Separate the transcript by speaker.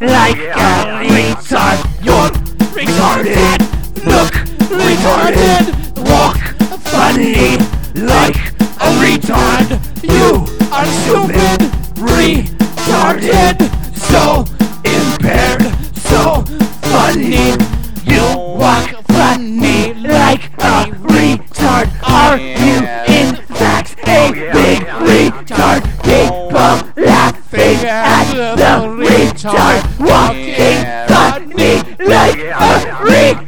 Speaker 1: like a retard. You're retarded. Look retarded. Walk funny like a retard. You are stupid, retarded, so impaired, so funny. You walk funny like a retard. Are you in fact a big retard? People laughing at the retard. Walking funny like a retard.